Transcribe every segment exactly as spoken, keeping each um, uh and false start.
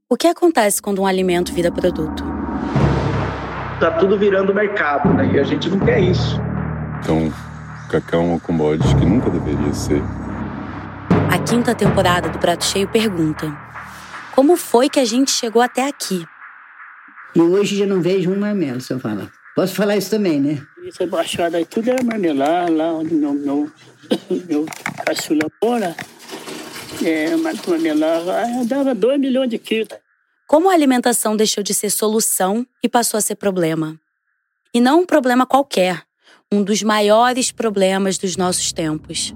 O que acontece quando um alimento vira produto? Tá tudo virando mercado, né? E a gente não quer isso. Então, cacau é uma commodity que nunca deveria ser. A quinta temporada do Prato Cheio pergunta: como foi que a gente chegou até aqui? E hoje já não vejo um marmelo, se eu falar. Posso falar isso também, né? Essa baixada aí tudo era marmelar, lá onde meu, meu, meu caçula mora. É, marmelar, dava dois milhões de quilos. Como a alimentação deixou de ser solução e passou a ser problema? E não um problema qualquer, um dos maiores problemas dos nossos tempos.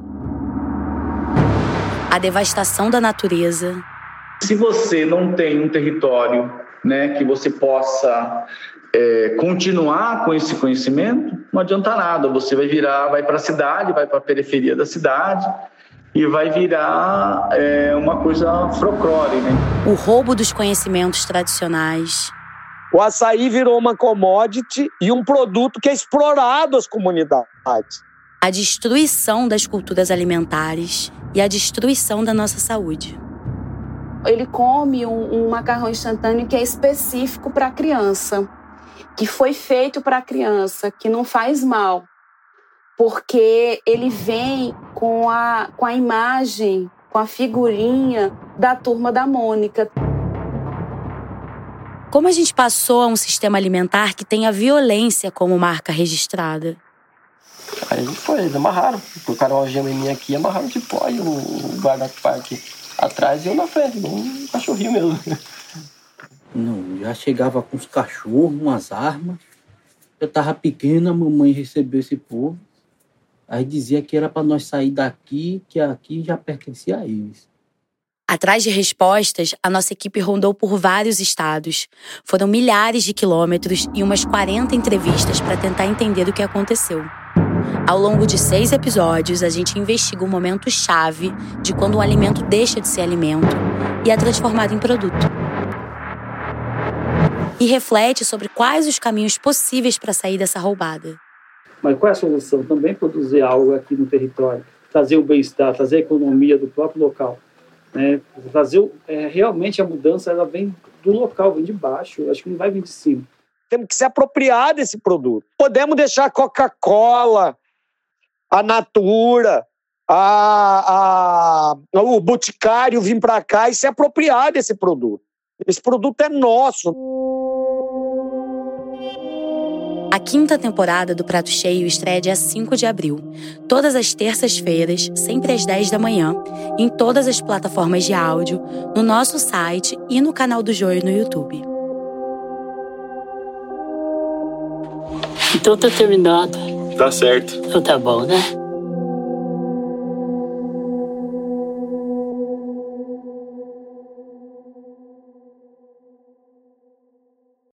A devastação da natureza. Se você não tem um território, né, que você possa é, continuar com esse conhecimento, não adianta nada. Você vai virar, vai para a cidade, vai para a periferia da cidade e vai virar é, uma coisa folclore, né? O roubo dos conhecimentos tradicionais. O açaí virou uma commodity e um produto que é explorado às comunidades. A destruição das culturas alimentares e a destruição da nossa saúde. Ele come um, um macarrão instantâneo que é específico para a criança, que foi feito para a criança, que não faz mal, porque ele vem com a, com a imagem, com a figurinha da Turma da Mônica. Como a gente passou a um sistema alimentar que tem a violência como marca registrada? Aí foi, eles amarraram, colocaram uma algema em mim aqui, amarraram de pó e o guarda-parque atrás e eu na frente, um cachorrinho mesmo. Não, já chegava com os cachorros, umas armas. Eu tava pequena, a mamãe recebeu esse povo. Aí dizia que era para nós sair daqui, que aqui já pertencia a eles. Atrás de respostas, a nossa equipe rondou por vários estados. Foram milhares de quilômetros e umas quarenta entrevistas para tentar entender o que aconteceu. Ao longo de seis episódios, a gente investiga o momento-chave de quando um alimento deixa de ser alimento e é transformado em produto. E reflete sobre quais os caminhos possíveis para sair dessa roubada. Mas qual é a solução? Também produzir algo aqui no território, trazer o bem-estar, trazer a economia do próprio local. Né? Trazer, é, realmente a mudança ela vem do local, vem de baixo, acho que não vai vir de cima. Temos que se apropriar desse produto. Podemos deixar a Coca-Cola, a Natura, a, a, o Boticário vir para cá e se apropriar desse produto. Esse produto é nosso. A quinta temporada do Prato Cheio estreia dia cinco de abril. Todas as terças-feiras, sempre às dez da manhã, em todas as plataformas de áudio, no nosso site e no canal do Joio no YouTube. Então tá terminado. Tá certo. Então tá bom, né?